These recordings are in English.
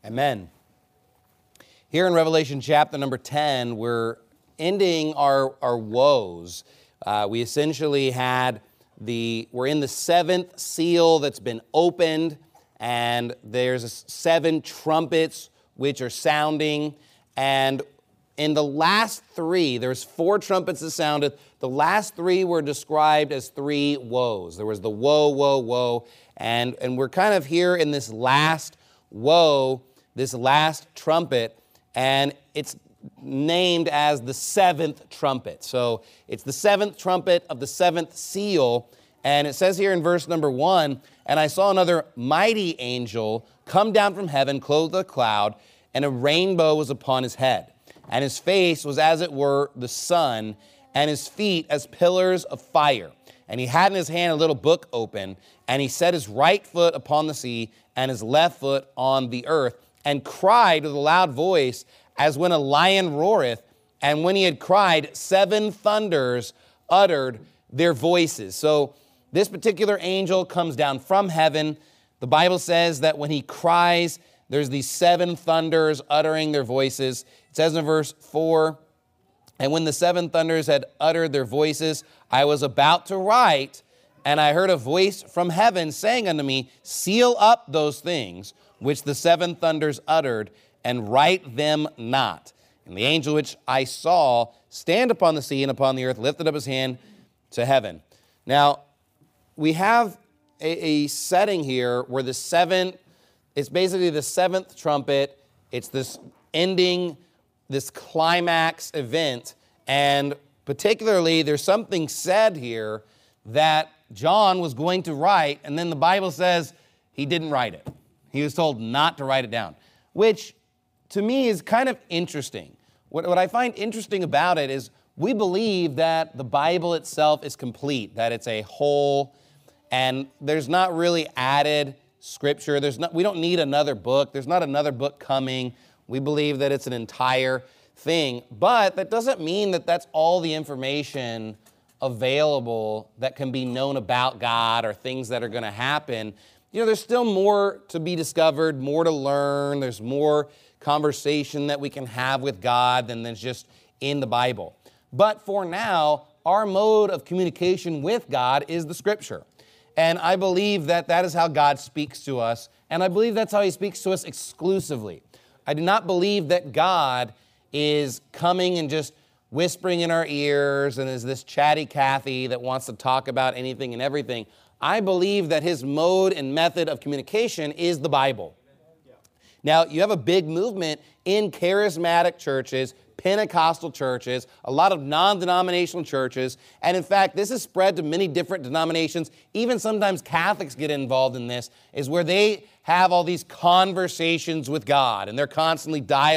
Amen. Here in Revelation chapter number 10, we're ending our woes. We essentially we're in the seventh seal that's been opened, and there's 7 trumpets which are sounding. And in the last 3, there's 4 trumpets that sounded. The last 3 were described as 3 woes. There was the woe, woe, woe. And we're kind of here in this last woe, this last trumpet, and it's named as the 7th trumpet. So it's the 7th trumpet of the 7th seal. And it says here in verse number 1, "And I saw another mighty angel come down from heaven, clothed with a cloud, and a rainbow was upon his head. And his face was as it were the sun, and his feet as pillars of fire. And he had in his hand a little book open, and he set his right foot upon the sea, and his left foot on the earth, and cried with a loud voice, as when a lion roareth. And when he had cried, 7 thunders uttered their voices." So this particular angel comes down from heaven. The Bible says that when he cries, there's these 7 thunders uttering their voices. It says in verse 4, "And when the 7 thunders had uttered their voices, I was about to write, and I heard a voice from heaven saying unto me, Seal up those things which the 7 thunders uttered, and write them not. And the angel which I saw stand upon the sea and upon the earth lifted up his hand to heaven." Now, we have a setting here where it's basically the 7th trumpet. It's this ending, this climax event. And particularly, there's something said here that John was going to write, and then the Bible says he didn't write it. He was told not to write it down, which to me is kind of interesting. What I find interesting about it is we believe that the Bible itself is complete, that it's a whole, and there's not really added scripture. We don't need another book. There's not another book coming. We believe that it's an entire thing, but that doesn't mean that that's all the information available that can be known about God or things that are going to happen. There's still more to be discovered, more to learn. There's more conversation that we can have with God than that's just in the Bible. But for now, our mode of communication with God is the Scripture. And I believe that that is how God speaks to us, and I believe that's how He speaks to us exclusively. I do not believe that God is coming and just whispering in our ears and is this chatty Cathy that wants to talk about anything and everything. I believe that His mode and method of communication is the Bible. Now, you have a big movement in charismatic churches, Pentecostal churches, a lot of non-denominational churches, and in fact, this is spread to many different denominations. Even sometimes Catholics get involved in this, is where they have all these conversations with God, and they're constantly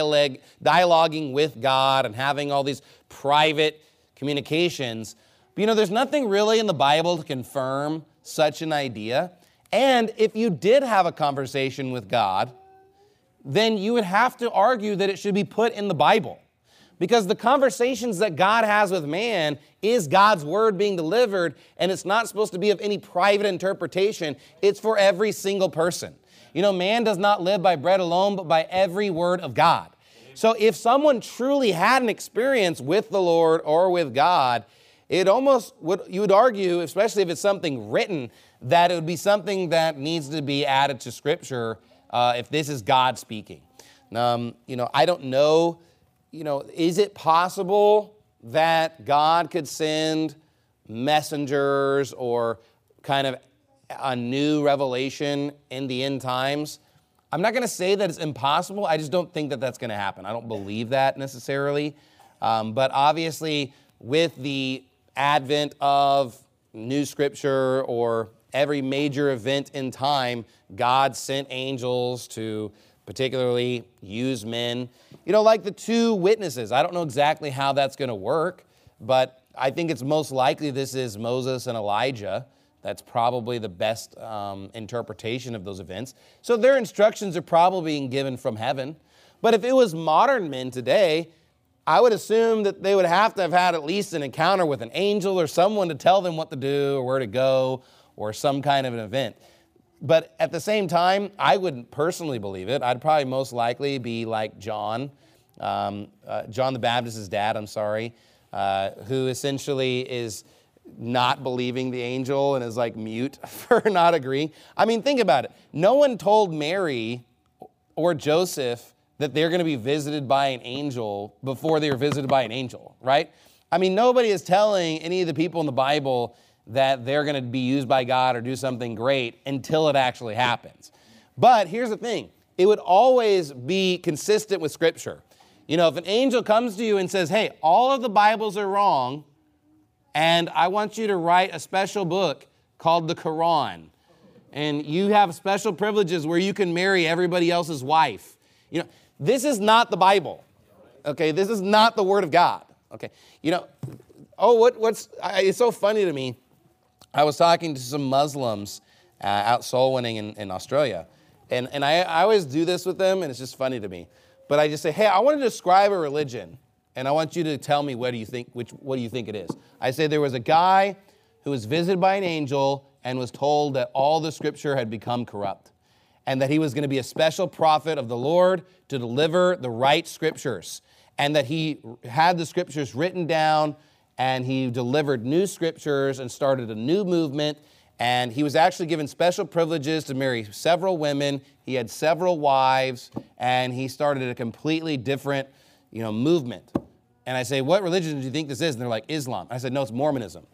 dialoguing with God and having all these private communications. But there's nothing really in the Bible to confirm such an idea. And if you did have a conversation with God, then you would have to argue that it should be put in the Bible. Because the conversations that God has with man is God's word being delivered, and it's not supposed to be of any private interpretation. It's for every single person. Man does not live by bread alone, but by every word of God. So if someone truly had an experience with the Lord or with God, you would argue, especially if it's something written, that it would be something that needs to be added to Scripture if this is God speaking. I don't know, is it possible that God could send messengers or kind of a new revelation in the end times? I'm not going to say that it's impossible. I just don't think that that's going to happen. I don't believe that necessarily. But obviously, with the advent of new Scripture or every major event in time, God sent angels to particularly use men. Like the 2 witnesses. I don't know exactly how that's going to work, but I think it's most likely this is Moses and Elijah. That's probably the best interpretation of those events. So their instructions are probably being given from heaven. But if it was modern men today, I would assume that they would have to have had at least an encounter with an angel or someone to tell them what to do or where to go or some kind of an event. But at the same time, I wouldn't personally believe it. I'd probably most likely be like John, John the Baptist's dad, who essentially is not believing the angel and is like mute for not agreeing. I mean, think about it. No one told Mary or Joseph that they're going to be visited by an angel before they were visited by an angel, right? I mean, nobody is telling any of the people in the Bible that they're going to be used by God or do something great until it actually happens. But here's the thing. It would always be consistent with Scripture. You know, if an angel comes to you and says, hey, all of the Bibles are wrong, and I want you to write a special book called the Quran, and you have special privileges where you can marry everybody else's wife. You know, this is not the Bible, okay? This is not the Word of God, okay? You know, it's so funny to me. I was talking to some Muslims out soul winning in Australia, and I always do this with them, and it's just funny to me. But I just say, hey, I want to describe a religion, and I want you to tell me what do you think it is. I say there was a guy who was visited by an angel and was told that all the Scripture had become corrupt, and that he was going to be a special prophet of the Lord to deliver the right Scriptures, and that he had the Scriptures written down, and he delivered new Scriptures and started a new movement, and he was actually given special privileges to marry several women. He had several wives, and he started a completely different, movement. And I say, what religion do you think this is? And they're like, Islam. I said, no, it's Mormonism.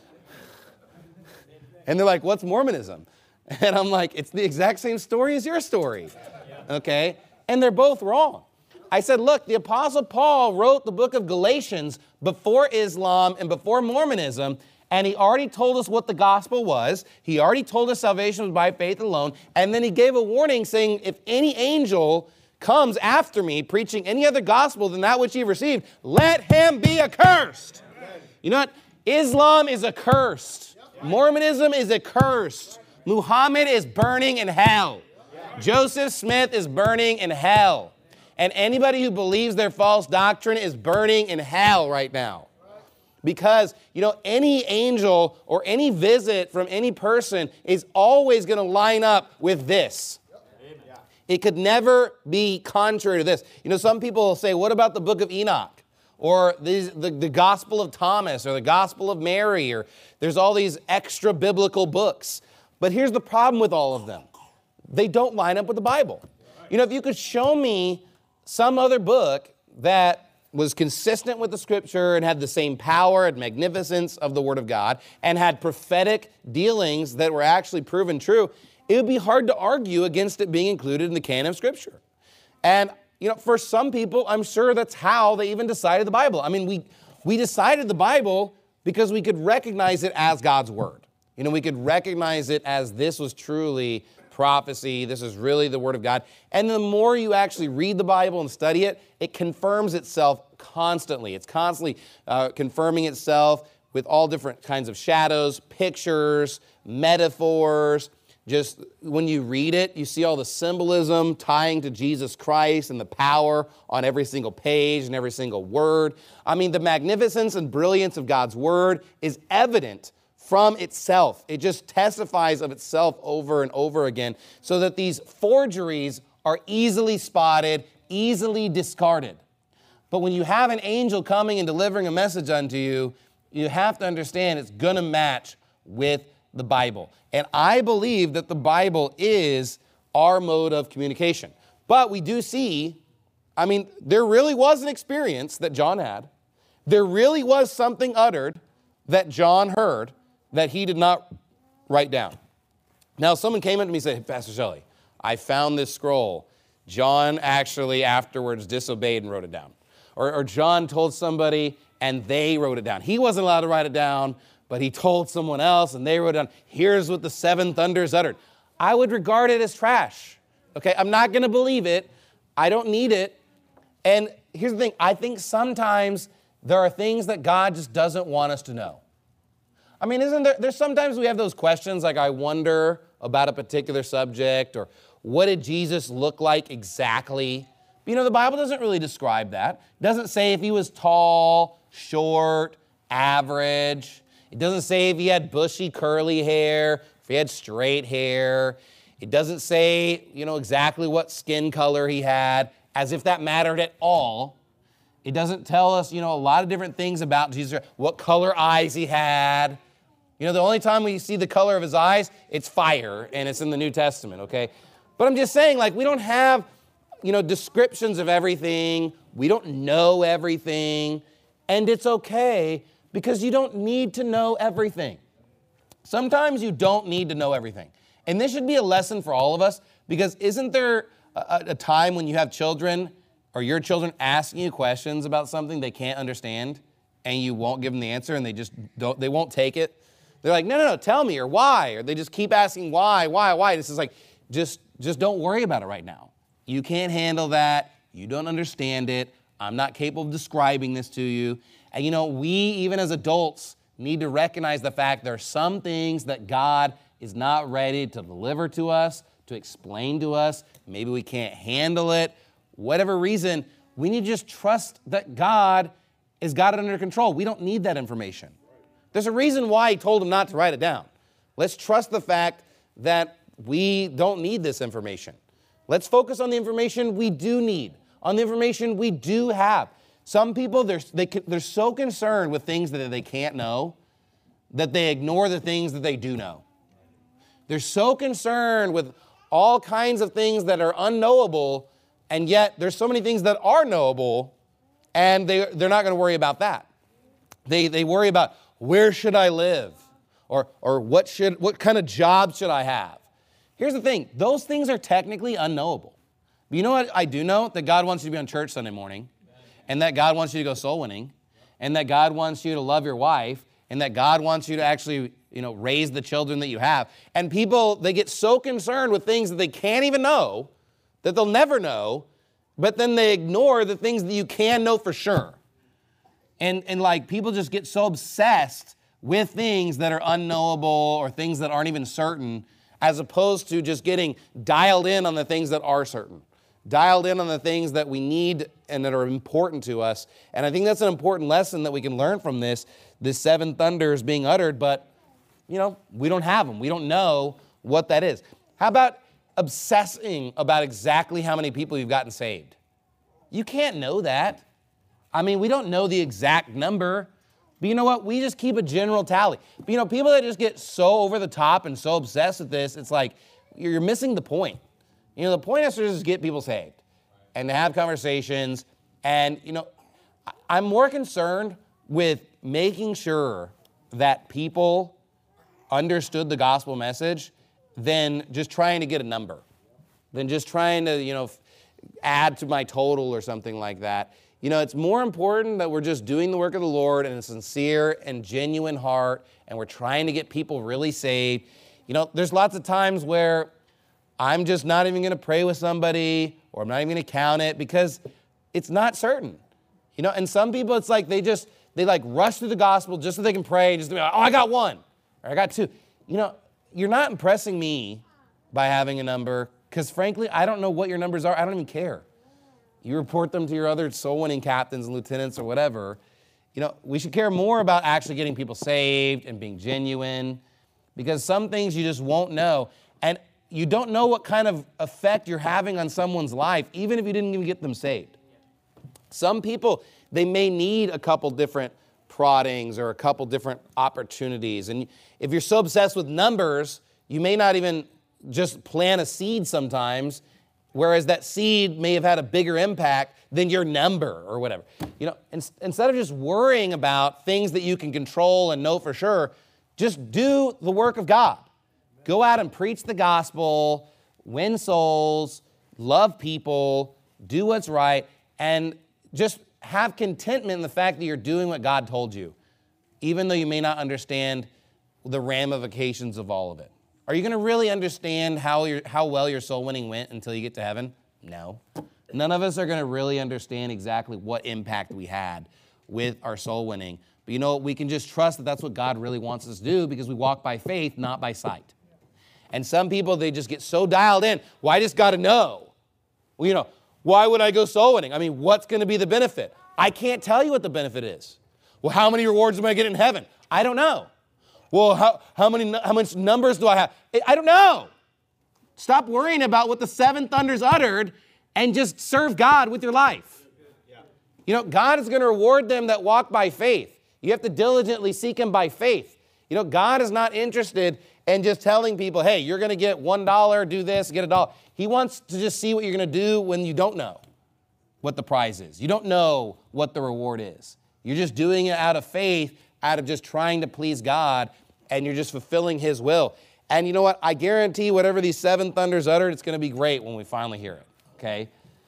And they're like, what's Mormonism? And I'm like, it's the exact same story as your story, okay? And they're both wrong. I said, look, the Apostle Paul wrote the book of Galatians before Islam and before Mormonism, and he already told us what the gospel was. He already told us salvation was by faith alone, and then he gave a warning saying, if any angel comes after me preaching any other gospel than that which he received, let him be accursed. You know what? Islam is accursed. Mormonism is accursed. Muhammad is burning in hell. Joseph Smith is burning in hell. And anybody who believes their false doctrine is burning in hell right now. Because, any angel or any visit from any person is always going to line up with this. It could never be contrary to this. Some people will say, what about the book of Enoch? Or the Gospel of Thomas, or the Gospel of Mary, or there's all these extra biblical books. But here's the problem with all of them. They don't line up with the Bible. If you could show me some other book that was consistent with the Scripture and had the same power and magnificence of the Word of God and had prophetic dealings that were actually proven true, it would be hard to argue against it being included in the canon of Scripture. And, for some people, I'm sure that's how they even decided the Bible. I mean, we decided the Bible because we could recognize it as God's Word. We could recognize it as this was truly prophecy. This is really the Word of God. And the more you actually read the Bible and study it, it confirms itself constantly. It's constantly confirming itself with all different kinds of shadows, pictures, metaphors. Just when you read it, you see all the symbolism tying to Jesus Christ and the power on every single page and every single word. I mean, the magnificence and brilliance of God's Word is evident from itself. It just testifies of itself over and over again, so that these forgeries are easily spotted, easily discarded. But when you have an angel coming and delivering a message unto you, you have to understand it's going to match with the Bible. And I believe that the Bible is our mode of communication. But we do see, there really was an experience that John had. There really was something uttered that John heard that he did not write down. Now, someone came up to me and said, hey, Pastor Shelley, I found this scroll. John actually afterwards disobeyed and wrote it down. Or John told somebody and they wrote it down. He wasn't allowed to write it down, but he told someone else and they wrote it down. Here's what the seven thunders uttered. I would regard it as trash. Okay, I'm not going to believe it. I don't need it. And here's the thing. I think sometimes there are things that God just doesn't want us to know. Isn't there's sometimes we have those questions like, I wonder about a particular subject, or what did Jesus look like exactly? But, the Bible doesn't really describe that. It doesn't say if he was tall, short, average. It doesn't say if he had bushy, curly hair, if he had straight hair. It doesn't say, exactly what skin color he had, as if that mattered at all. It doesn't tell us, a lot of different things about Jesus, what color eyes he had. The only time we see the color of his eyes, it's fire, and it's in the New Testament, okay? But I'm just saying, we don't have, descriptions of everything. We don't know everything, and it's okay because you don't need to know everything. Sometimes you don't need to know everything. And this should be a lesson for all of us, because isn't there a time when you have children or your children asking you questions about something they can't understand, and you won't give them the answer, and they won't take it? They're like, no, tell me, or why? Or they just keep asking why? This is like, just don't worry about it right now. You can't handle that. You don't understand it. I'm not capable of describing this to you. And we, even as adults, need to recognize the fact there are some things that God is not ready to deliver to us, to explain to us. Maybe we can't handle it. Whatever reason, we need to just trust that God has got it under control. We don't need that information. There's a reason why he told him not to write it down. Let's trust the fact that we don't need this information. Let's focus on the information we do need, on the information we do have. Some people, they're so concerned with things that they can't know that they ignore the things that they do know. They're so concerned with all kinds of things that are unknowable, and yet there's so many things that are knowable, and they're not going to worry about that. They worry about, where should I live? Or what kind of job should I have? Here's the thing, those things are technically unknowable. But you know what I do know? That God wants you to be on church Sunday morning, and that God wants you to go soul winning, and that God wants you to love your wife, and that God wants you to actually, raise the children that you have. And people, they get so concerned with things that they can't even know, that they'll never know, but then they ignore the things that you can know for sure. And people just get so obsessed with things that are unknowable or things that aren't even certain, as opposed to just getting dialed in on the things that are certain, dialed in on the things that we need and that are important to us. And I think that's an important lesson that we can learn from this seven thunders being uttered, but, we don't have them. We don't know what that is. How about obsessing about exactly how many people you've gotten saved? You can't know that. We don't know the exact number, but you know what? We just keep a general tally. But people that just get so over the top and so obsessed with this, it's like you're missing the point. The point is to just get people saved and to have conversations. And, I'm more concerned with making sure that people understood the gospel message than just trying to get a number, than just trying to, add to my total or something like that. It's more important that we're just doing the work of the Lord in a sincere and genuine heart, and we're trying to get people really saved. There's lots of times where I'm just not even going to pray with somebody, or I'm not even going to count it because it's not certain. And some people, it's like they rush through the gospel just so they can pray, just to be like, I got one, or I got two. You're not impressing me by having a number, because frankly, I don't know what your numbers are. I don't even care. You report them to your other soul-winning captains and lieutenants or whatever. We should care more about actually getting people saved and being genuine, because some things you just won't know. And you don't know what kind of effect you're having on someone's life, even if you didn't even get them saved. Some people, they may need a couple different proddings or a couple different opportunities. And if you're so obsessed with numbers, you may not even just plant a seed sometimes, whereas that seed may have had a bigger impact than your number or whatever. Instead of just worrying about things that you can control and know for sure, just do the work of God. Go out and preach the gospel, win souls, love people, do what's right, and just have contentment in the fact that you're doing what God told you, even though you may not understand the ramifications of all of it. Are you going to really understand how well your soul winning went until you get to heaven? No. None of us are going to really understand exactly what impact we had with our soul winning. But we can just trust that that's what God really wants us to do, because we walk by faith, not by sight. And some people, they just get so dialed in. Well, I just got to know. Well, why would I go soul winning? What's going to be the benefit? I can't tell you what the benefit is. Well, how many rewards am I getting in heaven? I don't know. Well, how much numbers do I have? I don't know. Stop worrying about what the seven thunders uttered and just serve God with your life. You know, God is going to reward them that walk by faith. You have to diligently seek him by faith. You know, God is not interested in just telling people, hey, you're going to get $1, do this, get $1. He wants to just see what you're going to do when you don't know what the prize is. You don't know what the reward is. You're just doing it out of faith, out of just trying to please God, and you're just fulfilling his will. And you know what? I guarantee whatever these seven thunders uttered, it's going to be great when we finally hear it, okay?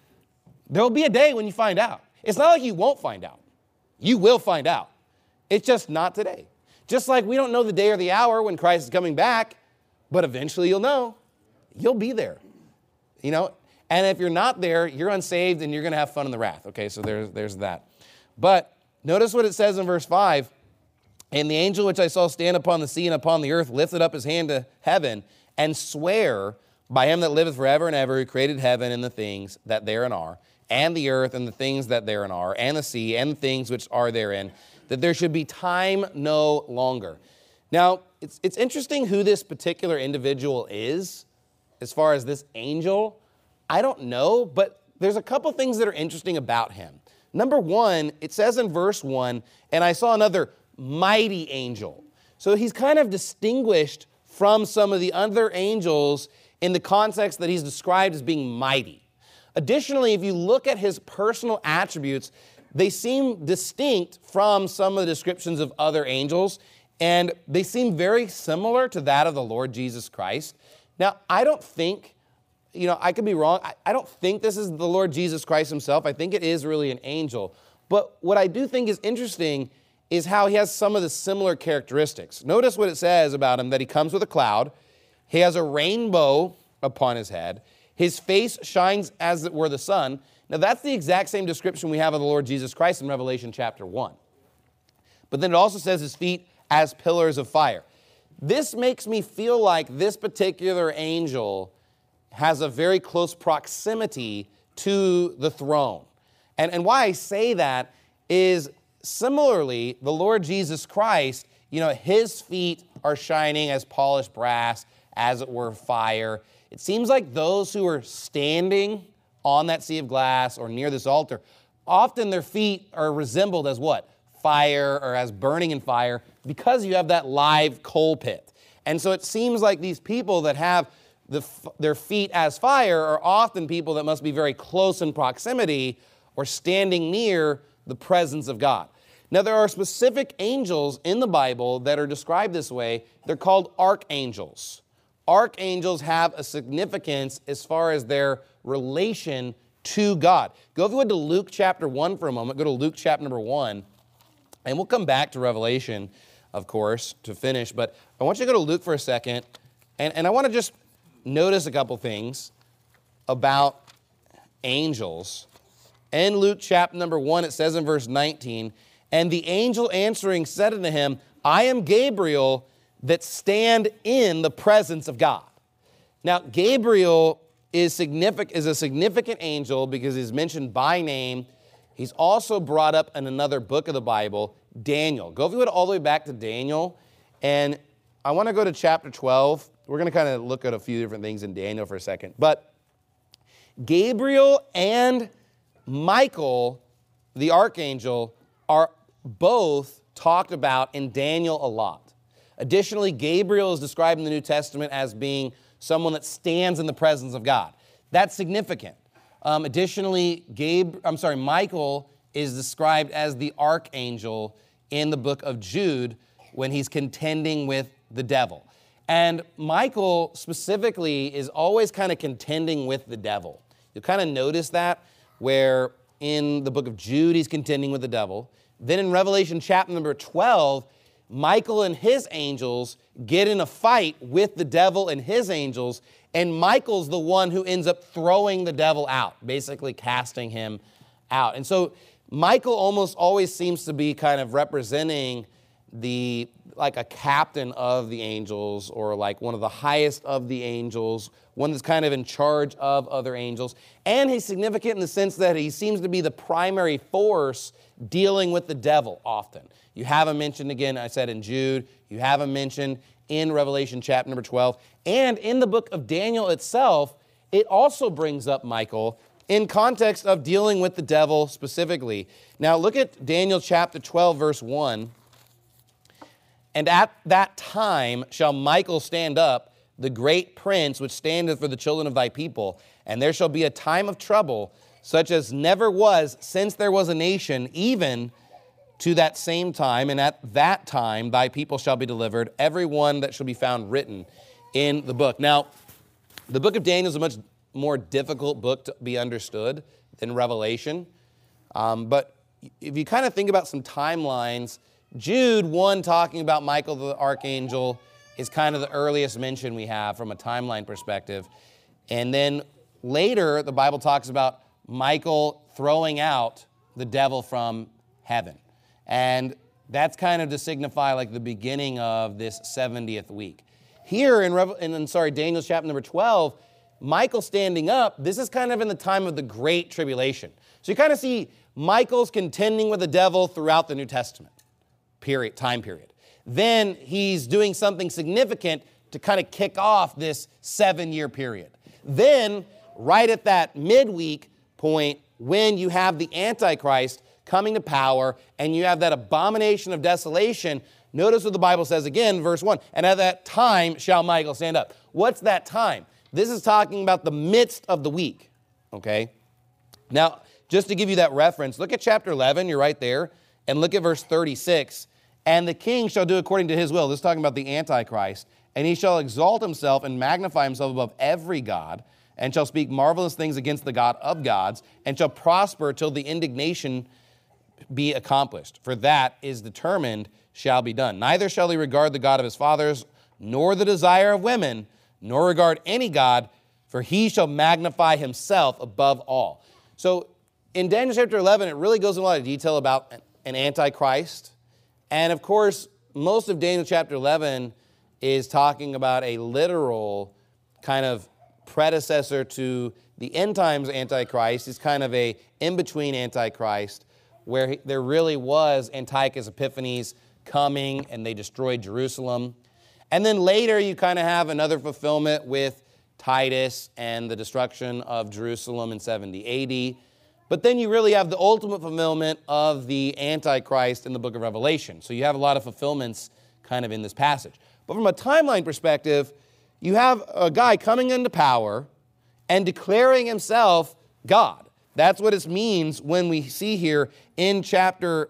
There will be a day when you find out. It's not like you won't find out. You will find out. It's just not today. Just like we don't know the day or the hour when Christ is coming back, but eventually you'll know. You'll be there, you know? And if you're not there, you're unsaved and you're going to have fun in the wrath. Okay, so there's that. But notice what it says in verse 5. And the angel which I saw stand upon the sea and upon the earth lifted up his hand to heaven and swear by him that liveth forever and ever, who created heaven and the things that therein are, and the earth and the things that therein are, and the sea and the things which are therein, that there should be time no longer. Now, it's interesting who this particular individual is as far as this angel. I don't know, but there's a couple things that are interesting about him. Number one, it says in verse 1, and I saw another mighty angel. So he's kind of distinguished from some of the other angels in the context that he's described as being mighty. Additionally, if you look at his personal attributes, they seem distinct from some of the descriptions of other angels, and they seem very similar to that of the Lord Jesus Christ. Now, I don't think, I could be wrong. I don't think this is the Lord Jesus Christ himself. I think it is really an angel. But what I do think is interesting is how he has some of the similar characteristics. Notice what it says about him, that he comes with a cloud. He has a rainbow upon his head. His face shines as it were the sun. Now, that's the exact same description we have of the Lord Jesus Christ in Revelation chapter 1. But then it also says his feet as pillars of fire. This makes me feel like this particular angel has a very close proximity to the throne. And why I say that is similarly, the Lord Jesus Christ, his feet are shining as polished brass, as it were fire. It seems like those who are standing on that sea of glass or near this altar, often their feet are resembled as what? Fire, or as burning in fire, because you have that live coal pit. And so it seems like these people that have their feet as fire are often people that must be very close in proximity or standing near the presence of God. Now, there are specific angels in the Bible that are described this way. They're called archangels. Archangels have a significance as far as their relation to God. Go, if you would, to Luke chapter 1 for a moment. Go to Luke chapter number 1, and we'll come back to Revelation, of course, to finish. But I want you to go to Luke for a second, and I want to just notice a couple things about angels. In Luke chapter number 1, it says in verse 19, and the angel answering said unto him, I am Gabriel, that stand in the presence of God. Now, Gabriel is a significant angel because he's mentioned by name. He's also brought up in another book of the Bible, Daniel. Go, if you would, all the way back to Daniel, and I want to go to chapter 12. We're going to kind of look at a few different things in Daniel for a second. But Gabriel and Michael, the archangel, are both talked about in Daniel a lot. Additionally, Gabriel is described in the New Testament as being someone that stands in the presence of God. That's significant. Additionally, Michael is described as the archangel in the book of Jude when he's contending with the devil. And Michael specifically is always kind of contending with the devil. You'll kind of notice that where in the book of Jude he's contending with the devil. Then in Revelation chapter number 12, Michael and his angels get in a fight with the devil and his angels, and Michael's the one who ends up throwing the devil out, basically casting him out. And so Michael almost always seems to be kind of representing like a captain of the angels, or like one of the highest of the angels, one that's kind of in charge of other angels. And he's significant in the sense that he seems to be the primary force dealing with the devil often. You have him mentioned again, I said in Jude. You have him mentioned in Revelation chapter number 12. And in the book of Daniel itself, it also brings up Michael in context of dealing with the devil specifically. Now look at Daniel chapter 12, verse 1. And at that time shall Michael stand up, the great prince which standeth for the children of thy people. And there shall be a time of trouble, such as never was since there was a nation, even to that same time. And at that time thy people shall be delivered, every one that shall be found written in the book. Now, the book of Daniel is a much more difficult book to be understood than Revelation. But if you kind of think about some timelines, Jude 1 talking about Michael the archangel is kind of the earliest mention we have from a timeline perspective. And then later, the Bible talks about Michael throwing out the devil from heaven. And that's kind of to signify like the beginning of this 70th week. Here in Daniel chapter number 12, Michael standing up, this is kind of in the time of the Great Tribulation. So you kind of see Michael's contending with the devil throughout the New Testament time period. Then he's doing something significant to kind of kick off this 7-year period. Then, right at that midweek point, when you have the Antichrist coming to power and you have that abomination of desolation, notice what the Bible says again, verse 1, and at that time shall Michael stand up. What's that time? This is talking about the midst of the week, okay? Now, just to give you that reference, look at chapter 11, you're right there, and look at verse 36. And the king shall do according to his will. This is talking about the Antichrist. And he shall exalt himself and magnify himself above every god, and shall speak marvelous things against the God of gods, and shall prosper till the indignation be accomplished. For that is determined shall be done. Neither shall he regard the God of his fathers, nor the desire of women, nor regard any god, for he shall magnify himself above all. So in Daniel chapter 11, it really goes in a lot of detail about an Antichrist. And of course, most of Daniel chapter 11 is talking about a literal kind of predecessor to the end times Antichrist. He's kind of a in-between Antichrist where there really was Antiochus Epiphanes coming and they destroyed Jerusalem. And then later you kind of have another fulfillment with Titus and the destruction of Jerusalem in 70 AD. But then you really have the ultimate fulfillment of the Antichrist in the book of Revelation. So you have a lot of fulfillments kind of in this passage. But from a timeline perspective, you have a guy coming into power and declaring himself God. That's what it means when we see here in chapter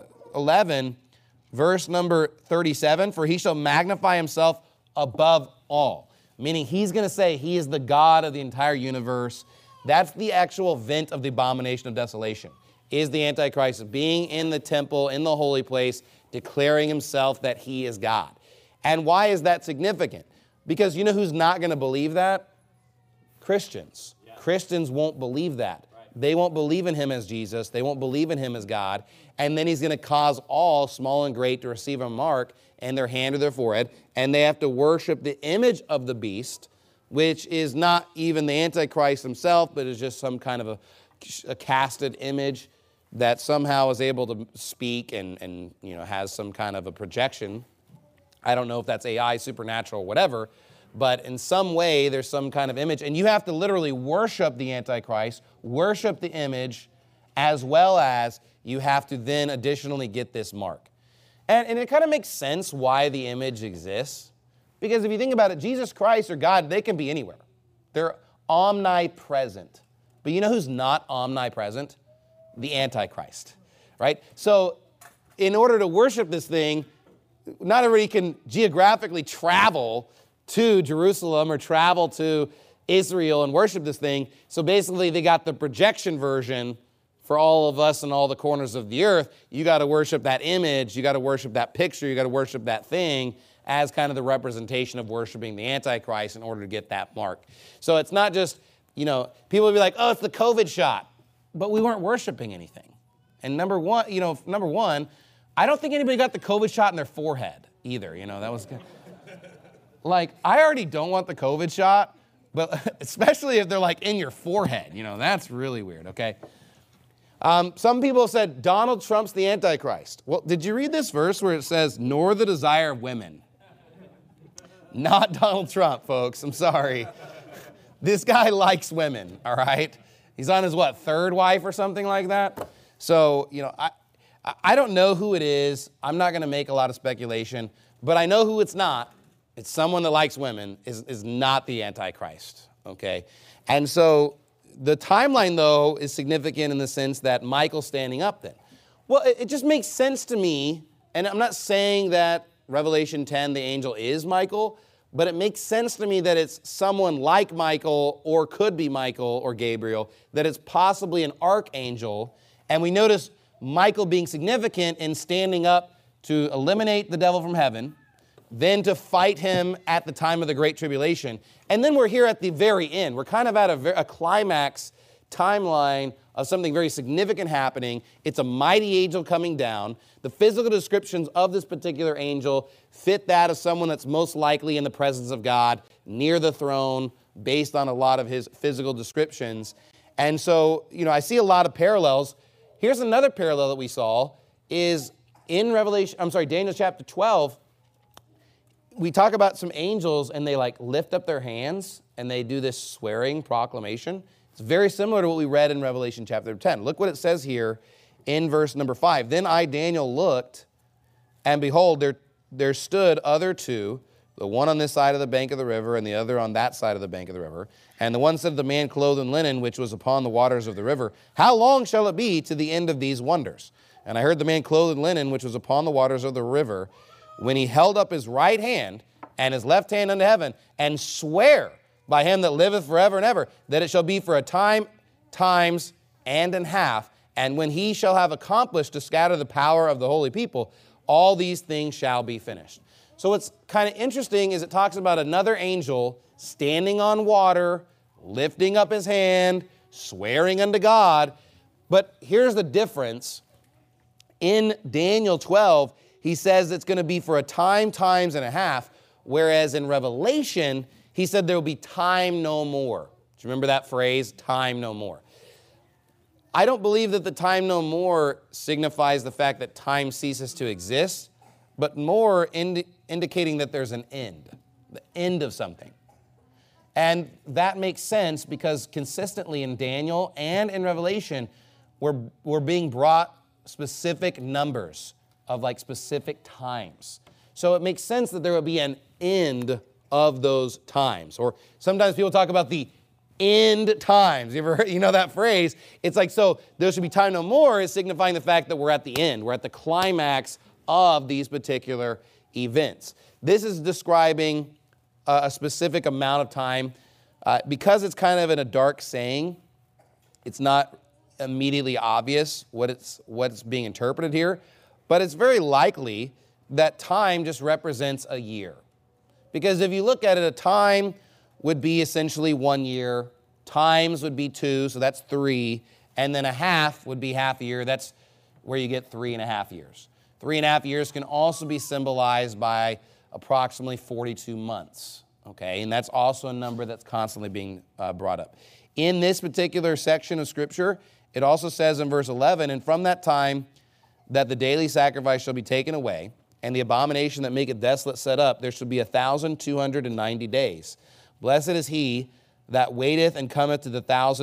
11, verse number 37, for he shall magnify himself above all. Meaning he's going to say he is the God of the entire universe. That's the actual event of the abomination of desolation, is the Antichrist being in the temple, in the holy place, declaring himself that he is God. And why is that significant? Because you know who's not going to believe that? Christians. Yeah. Christians won't believe that. Right. They won't believe in him as Jesus. They won't believe in him as God. And then he's going to cause all, small and great, to receive a mark in their hand or their forehead, and they have to worship the image of the beast, which is not even the Antichrist himself, but is just some kind of a casted image that somehow is able to speak and has some kind of a projection. I don't know if that's AI, supernatural, whatever, but in some way there's some kind of image. And you have to literally worship the Antichrist, worship the image, as well as you have to then additionally get this mark. And it kind of makes sense why the image exists. Because if you think about it, Jesus Christ or God, they can be anywhere. They're omnipresent. But you know who's not omnipresent? The Antichrist, right? So in order to worship this thing, not everybody can geographically travel to Jerusalem or travel to Israel and worship this thing. So basically they got the projection version for all of us in all the corners of the earth. You got to worship that image. You got to worship that picture. You got to worship that thing as kind of the representation of worshiping the Antichrist in order to get that mark. So it's not just, people will be like, oh, it's the COVID shot. But we weren't worshiping anything. And number one, I don't think anybody got the COVID shot in their forehead either. That was good. Like, I already don't want the COVID shot, but especially if they're like in your forehead, that's really weird, okay? Some people said Donald Trump's the Antichrist. Well, did you read this verse where it says, nor the desire of women? Not Donald Trump, folks. I'm sorry. This guy likes women, all right? He's on his, third wife or something like that? So, I don't know who it is. I'm not going to make a lot of speculation, but I know who it's not. It's someone that likes women, is not the Antichrist, okay? And so the timeline, though, is significant in the sense that Michael's standing up then. Well, it just makes sense to me, and I'm not saying that Revelation 10, the angel is Michael, but it makes sense to me that it's someone like Michael, or could be Michael or Gabriel, that it's possibly an archangel. And we notice Michael being significant in standing up to eliminate the devil from heaven, then to fight him at the time of the Great Tribulation. And then we're here at the very end. We're kind of at a climax timeline of something very significant happening. It's a mighty angel coming down. The physical descriptions of this particular angel fit that of someone that's most likely in the presence of God, near the throne, based on a lot of his physical descriptions. And so, I see a lot of parallels. Here's another parallel that we saw is in Daniel chapter 12, we talk about some angels and they lift up their hands and they do this swearing proclamation. It's very similar to what we read in Revelation chapter 10. Look what it says here in verse number 5. Then I, Daniel, looked, and behold, there stood other two, the one on this side of the bank of the river and the other on that side of the bank of the river. And the one said to the man clothed in linen, which was upon the waters of the river, how long shall it be to the end of these wonders? And I heard the man clothed in linen, which was upon the waters of the river, when he held up his right hand and his left hand unto heaven, and swear by him that liveth forever and ever, that it shall be for a time, times, and an half. And when he shall have accomplished to scatter the power of the holy people, all these things shall be finished. So what's kind of interesting is it talks about another angel standing on water, lifting up his hand, swearing unto God. But here's the difference. In Daniel 12, he says it's going to be for a time, times, and a half, whereas in Revelation, he said there will be time no more. Do you remember that phrase, time no more? I don't believe that the time no more signifies the fact that time ceases to exist, but more indicating that there's an end, the end of something. And that makes sense because consistently in Daniel and in Revelation, we're being brought specific numbers of specific times. So it makes sense that there will be an end of those times. Or sometimes people talk about the end times. You ever heard, that phrase? It's so there should be time no more is signifying the fact that we're at the end. We're at the climax of these particular events. This is describing a specific amount of time. Because it's kind of in a dark saying, it's not immediately obvious what's being interpreted here, but it's very likely that time just represents a year. Because if you look at it, a time would be essentially 1 year, times would be 2, so that's 3, and then a half would be half a year. That's where you get 3.5 years. 3.5 years can also be symbolized by approximately 42 months, okay? And that's also a number that's constantly being brought up. In this particular section of Scripture, it also says in verse 11, and from that time that the daily sacrifice shall be taken away, and the abomination that maketh desolate set up, there shall be 1,290 days. Blessed is he that waiteth and cometh to the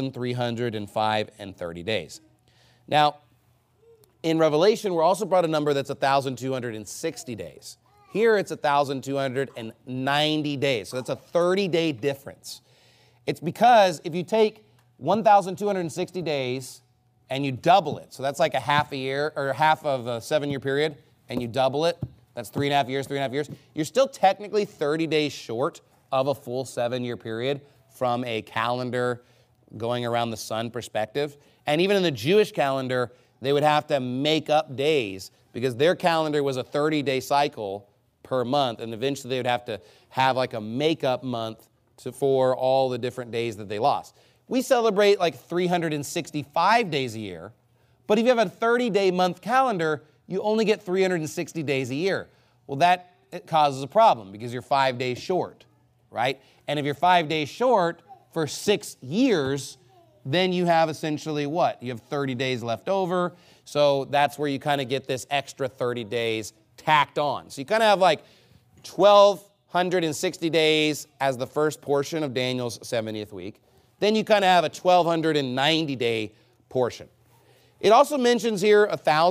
1,330 days. Now, in Revelation, we're also brought a number that's 1,260 days. Here it's 1,290 days. So that's a 30-day difference. It's because if you take 1,260 days and you double it, so that's like a half a year or half of a 7-year period, and you double it, that's 3.5 years, 3.5 years, you're still technically 30 days short of a full 7-year period from a calendar going around the sun perspective. And even in the Jewish calendar, they would have to make up days because their calendar was a 30-day cycle per month, and eventually they would have to have like a make-up month for all the different days that they lost. We celebrate like 365 days a year, but if you have a 30-day month calendar, you only get 360 days a year. Well, it causes a problem because you're 5 days short, right? And if you're 5 days short for 6 years, then you have essentially what? You have 30 days left over. So that's where you kind of get this extra 30 days tacked on. So you kind of have like 12 1,260 days as the first portion of Daniel's 70th week. Then you kind of have a 1,290-day portion. It also mentions here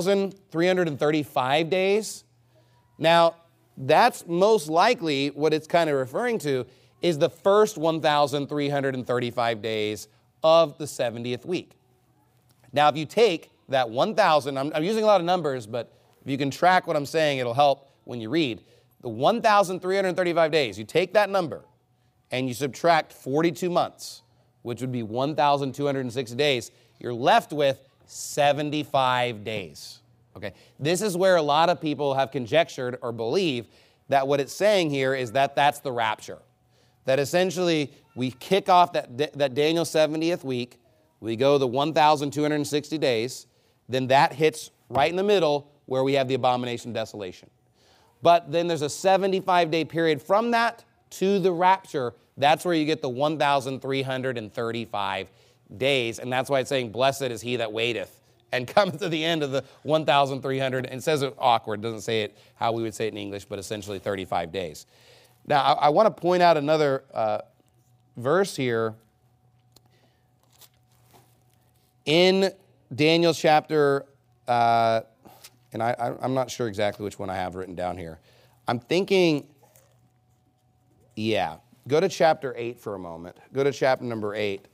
1,335 days. Now, that's most likely what it's kind of referring to is the first 1,335 days of the 70th week. Now, if you take that 1,000, I'm using a lot of numbers, but if you can track what I'm saying, it'll help when you read. The 1,335 days, you take that number and you subtract 42 months, which would be 1,260 days, you're left with 75 days. Okay, this is where a lot of people have conjectured or believe that what it's saying here is that that's the rapture. That essentially we kick off that Daniel 70th week, we go the 1,260 days, then that hits right in the middle where we have the abomination of desolation. But then there's a 75-day period from that to the rapture. That's where you get the 1,335 days. And that's why it's saying, blessed is he that waiteth and cometh to the end of the 1,300. And it says it awkward. It doesn't say it how we would say it in English, but essentially 35 days. Now, I want to point out another verse here. In Daniel's chapter, and I'm not sure exactly which one I have written down here. I'm thinking, yeah, go to chapter 8 for a moment. Go to chapter number 8.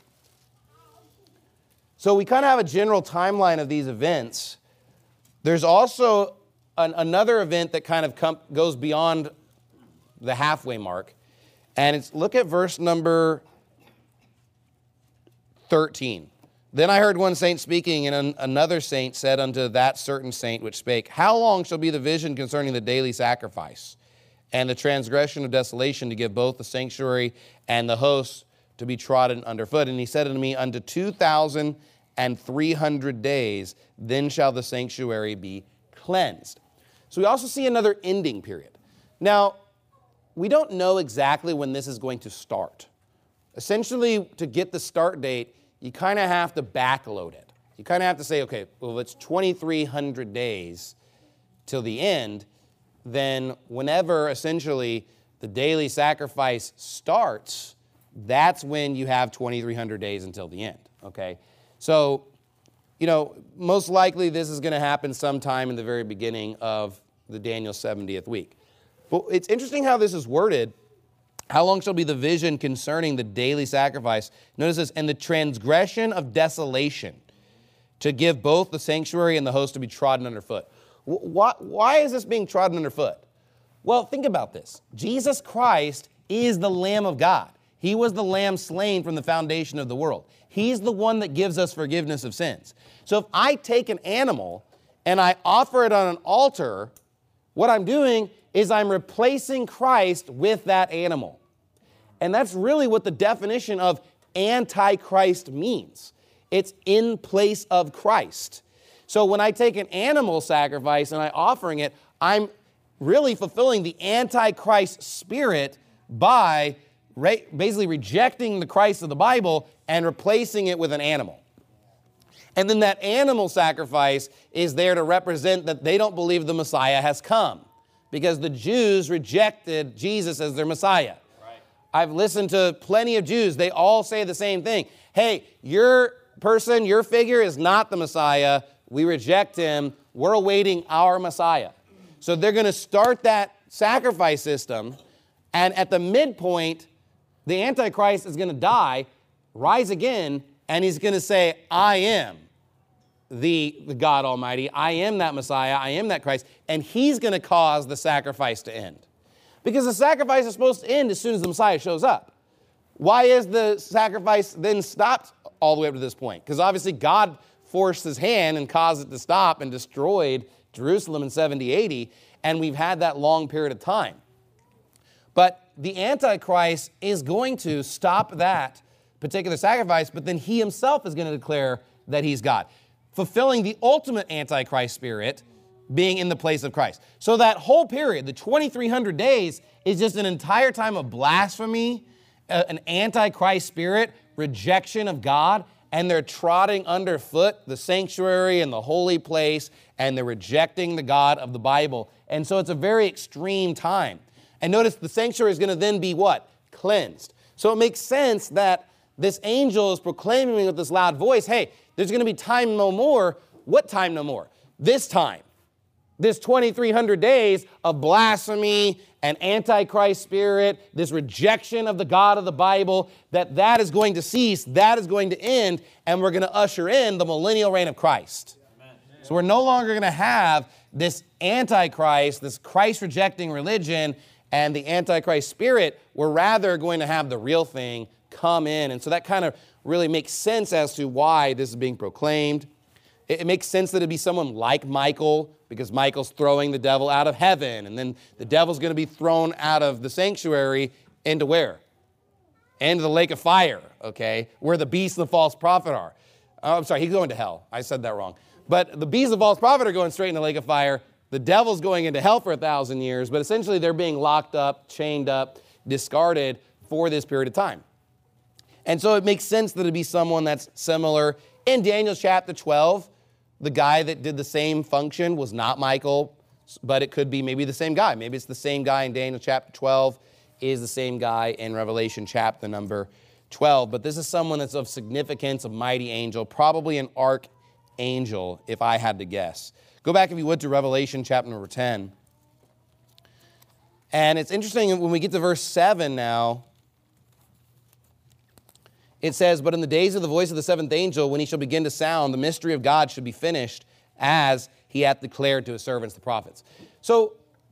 So we kind of have a general timeline of these events. There's also another event that kind of goes beyond the halfway mark. And it's, look at verse number 13. Then I heard one saint speaking, and another saint said unto that certain saint which spake, how long shall be the vision concerning the daily sacrifice, and the transgression of desolation, to give both the sanctuary and the host to be trodden underfoot? And he said unto me, unto 2,300 days, then shall the sanctuary be cleansed. So we also see another ending period. Now, we don't know exactly when this is going to start. Essentially, to get the start date, you kind of have to backload it. You kind of have to say, okay, well, it's 2,300 days till the end, then whenever essentially the daily sacrifice starts, that's when you have 2,300 days until the end, okay? So, most likely this is going to happen sometime in the very beginning of the Daniel 70th week. But it's interesting how this is worded. How long shall be the vision concerning the daily sacrifice? Notice this, and the transgression of desolation, to give both the sanctuary and the host to be trodden underfoot. Why is this being trodden underfoot? Well, think about this. Jesus Christ is the Lamb of God. He was the Lamb slain from the foundation of the world. He's the one that gives us forgiveness of sins. So if I take an animal and I offer it on an altar, what I'm doing is I'm replacing Christ with that animal. And that's really what the definition of antichrist means. It's in place of Christ. So when I take an animal sacrifice and I'm offering it, I'm really fulfilling the antichrist spirit by basically rejecting the Christ of the Bible and replacing it with an animal. And then that animal sacrifice is there to represent that they don't believe the Messiah has come, because the Jews rejected Jesus as their Messiah. Right. I've listened to plenty of Jews. They all say the same thing. Hey, your person, your figure is not the Messiah. We reject him. We're awaiting our Messiah. So they're going to start that sacrifice system, and at the midpoint, the Antichrist is going to die, rise again, and he's going to say, I am the God Almighty. I am that Messiah. I am that Christ. And he's going to cause the sacrifice to end. Because the sacrifice is supposed to end as soon as the Messiah shows up. Why is the sacrifice then stopped all the way up to this point? Because obviously God forced his hand and caused it to stop and destroyed Jerusalem in 70 AD. And we've had that long period of time. But the Antichrist is going to stop that particular sacrifice, but then he himself is going to declare that he's God, fulfilling the ultimate Antichrist spirit, being in the place of Christ. So that whole period, the 2,300 days, is just an entire time of blasphemy, an Antichrist spirit, rejection of God, and they're trotting underfoot the sanctuary and the holy place, and they're rejecting the God of the Bible. And so it's a very extreme time. And notice the sanctuary is going to then be what? Cleansed. So it makes sense that this angel is proclaiming with this loud voice, hey, there's going to be time no more. What time no more? This time. This 2,300 days of blasphemy and antichrist spirit, this rejection of the God of the Bible, that is going to cease, that is going to end, and we're going to usher in the millennial reign of Christ. Amen. So we're no longer going to have this antichrist, this Christ-rejecting religion, and the antichrist spirit. We're rather going to have the real thing come in. And so that kind of really makes sense as to why this is being proclaimed. It makes sense that it'd be someone like Michael, because Michael's throwing the devil out of heaven, and then the devil's going to be thrown out of the sanctuary into where? Into the lake of fire, okay, where the beast and the false prophet are. Oh, I'm sorry, he's going to hell. I said that wrong. But the beast and the false prophet are going straight into the lake of fire. The devil's going into hell for 1,000 years, but essentially they're being locked up, chained up, discarded for this period of time. And so it makes sense that it'd be someone that's similar. In Daniel chapter 12, the guy that did the same function was not Michael, but it could be maybe the same guy. Maybe it's the same guy in Daniel chapter 12 is the same guy in Revelation chapter number 12. But this is someone that's of significance, a mighty angel, probably an archangel, if I had to guess. Go back, if you would, to Revelation chapter number 10. And it's interesting when we get to verse 7 now. It says, but in the days of the voice of the seventh angel, when he shall begin to sound, the mystery of God should be finished, as he hath declared to his servants, the prophets. So,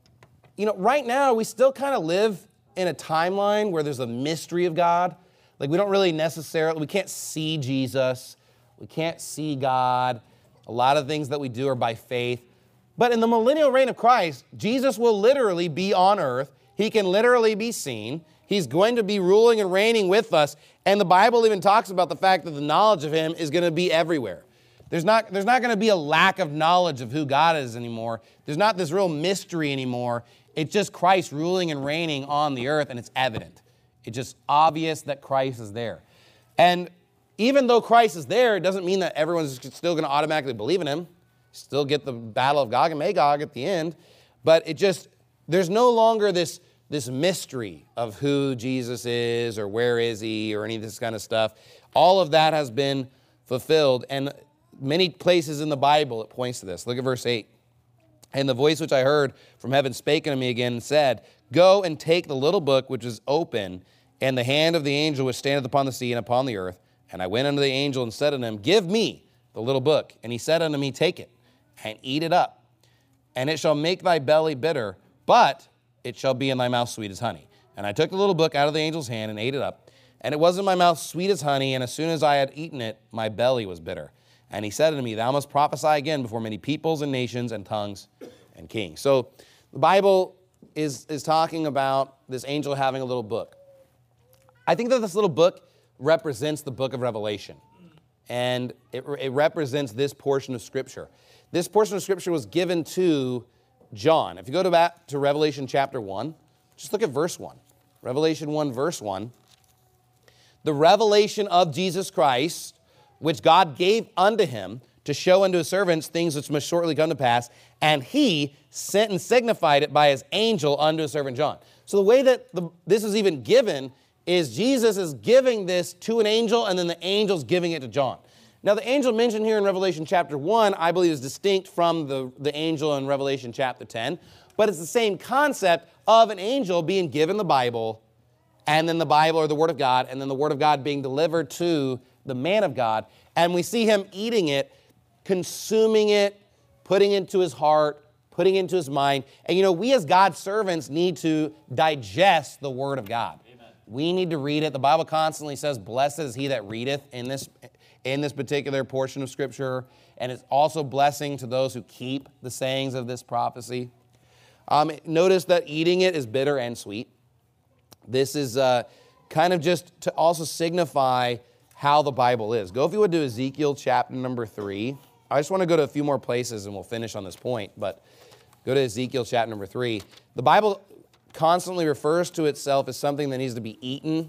right now, we still kind of live in a timeline where there's a mystery of God. Like, we don't really necessarily, we can't see Jesus. We can't see God. A lot of things that we do are by faith. But in the millennial reign of Christ, Jesus will literally be on earth. He can literally be seen. He's going to be ruling and reigning with us. And the Bible even talks about the fact that the knowledge of him is going to be everywhere. There's not going to be a lack of knowledge of who God is anymore. There's not this real mystery anymore. It's just Christ ruling and reigning on the earth, and it's evident. It's just obvious that Christ is there. And even though Christ is there, it doesn't mean that everyone's still going to automatically believe in him. Still get the battle of Gog and Magog at the end. But there's no longer this mystery of who Jesus is or where is he or any of this kind of stuff. All of that has been fulfilled. And many places in the Bible it points to this. Look at verse 8. And the voice which I heard from heaven spake unto me again and said, go and take the little book which is open, and the hand of the angel which standeth upon the sea and upon the earth. And I went unto the angel and said unto him, give me the little book. And he said unto me, take it and eat it up. And it shall make thy belly bitter, but it shall be in thy mouth sweet as honey. And I took the little book out of the angel's hand and ate it up. And it was in my mouth sweet as honey, and as soon as I had eaten it, my belly was bitter. And he said unto me, thou must prophesy again before many peoples and nations and tongues and kings. So the Bible is talking about this angel having a little book. I think that this little book represents the book of Revelation. And it represents this portion of Scripture. This portion of Scripture was given to John. If you go back to Revelation chapter 1, just look at verse 1. Revelation 1, verse 1. The revelation of Jesus Christ, which God gave unto him to show unto his servants things which must shortly come to pass, and he sent and signified it by his angel unto his servant John. So the way that this is even given is Jesus is giving this to an angel, and then the angel's giving it to John. Now, the angel mentioned here in Revelation chapter 1, I believe, is distinct from the angel in Revelation chapter 10, but it's the same concept of an angel being given the Bible, and then the Bible or the Word of God, and then the Word of God being delivered to the man of God, and we see him eating it, consuming it, putting it into his heart, putting it into his mind. And we as God's servants need to digest the Word of God. Amen. We need to read it. The Bible constantly says, blessed is he that readeth in this particular portion of Scripture, and it's also blessing to those who keep the sayings of this prophecy. Notice that eating it is bitter and sweet. This is kind of just to also signify how the Bible is. Go, if you would, to Ezekiel chapter number 3. I just want to go to a few more places and we'll finish on this point, but go to Ezekiel chapter number 3. The Bible constantly refers to itself as something that needs to be eaten.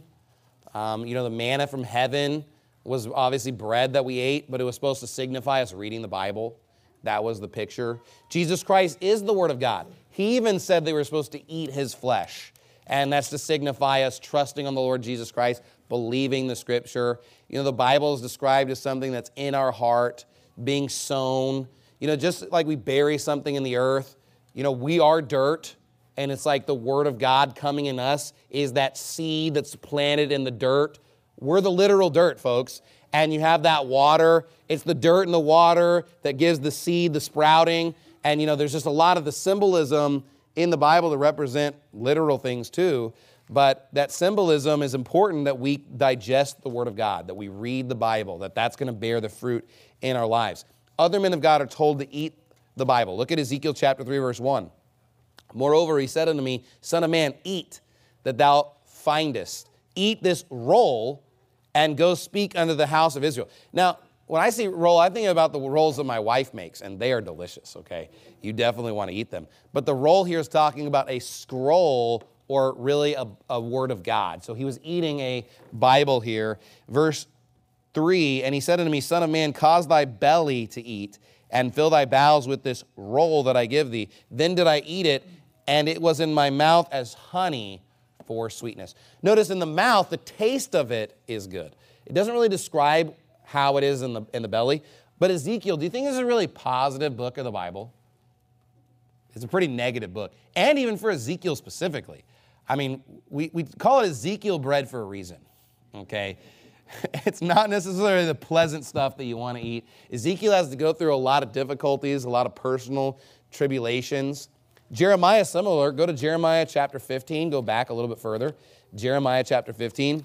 The manna from heaven was obviously bread that we ate, but it was supposed to signify us reading the Bible. That was the picture. Jesus Christ is the Word of God. He even said they were supposed to eat his flesh. And that's to signify us trusting on the Lord Jesus Christ, believing the Scripture. You know, the Bible is described as something that's in our heart, being sown. You know, just like we bury something in the earth, you know, we are dirt. And it's like the Word of God coming in us is that seed that's planted in the dirt. We're the literal dirt, folks. And you have that water. It's the dirt and the water that gives the seed the sprouting. And, you know, there's just a lot of the symbolism in the Bible to represent literal things too. But that symbolism is important, that we digest the Word of God, that we read the Bible, that's going to bear the fruit in our lives. Other men of God are told to eat the Bible. Look at Ezekiel chapter 3, verse 1. Moreover, he said unto me, Son of man, eat, that thou findest. Eat this roll, and go speak unto the house of Israel. Now, when I say roll, I think about the rolls that my wife makes, and they are delicious, okay? You definitely want to eat them. But the roll here is talking about a scroll, or really a word of God. So he was eating a Bible here. Verse 3, and he said unto me, Son of man, cause thy belly to eat, and fill thy bowels with this roll that I give thee. Then did I eat it, and it was in my mouth as honey for sweetness. Notice in the mouth, the taste of it is good. It doesn't really describe how it is in the belly. But Ezekiel, do you think this is a really positive book of the Bible? It's a pretty negative book. And even for Ezekiel specifically. I mean, we call it Ezekiel bread for a reason, okay? It's not necessarily the pleasant stuff that you want to eat. Ezekiel has to go through a lot of difficulties, a lot of personal tribulations. Jeremiah, similar. Go to Jeremiah chapter 15. Go back a little bit further. Jeremiah chapter 15.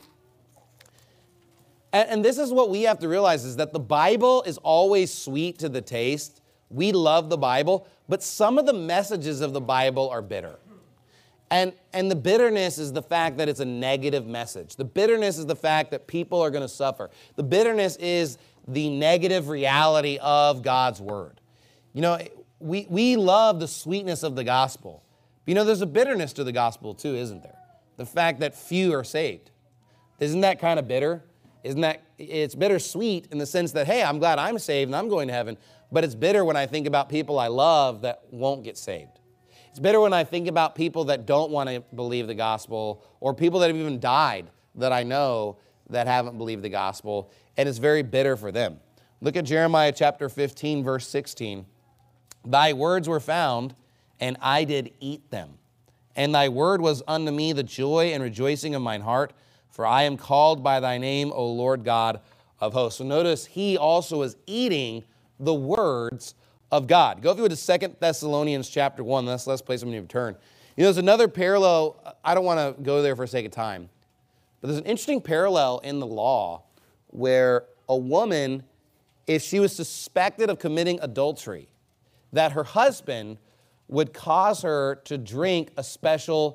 And this is what we have to realize, is that the Bible is always sweet to the taste. We love the Bible, but some of the messages of the Bible are bitter. And the bitterness is the fact that it's a negative message. The bitterness is the fact that people are going to suffer. The bitterness is the negative reality of God's Word. You know, we love the sweetness of the gospel. But you know, there's a bitterness to the gospel too, isn't there? The fact that few are saved. Isn't that kind of bitter? It's bittersweet in the sense that, hey, I'm glad I'm saved and I'm going to heaven, but it's bitter when I think about people I love that won't get saved. It's bitter when I think about people that don't want to believe the gospel, or people that have even died that I know that haven't believed the gospel, and it's very bitter for them. Look at Jeremiah chapter 15, verse 16. Thy words were found, and I did eat them. And thy word was unto me the joy and rejoicing of mine heart, for I am called by thy name, O Lord God of hosts. So notice he also is eating the words of God. Go if you would to 2 Thessalonians chapter 1. That's the last place I'm going to turn. You know, there's another parallel. I don't want to go there for sake of time. But there's an interesting parallel in the law where a woman, if she was suspected of committing adultery, that her husband would cause her to drink a special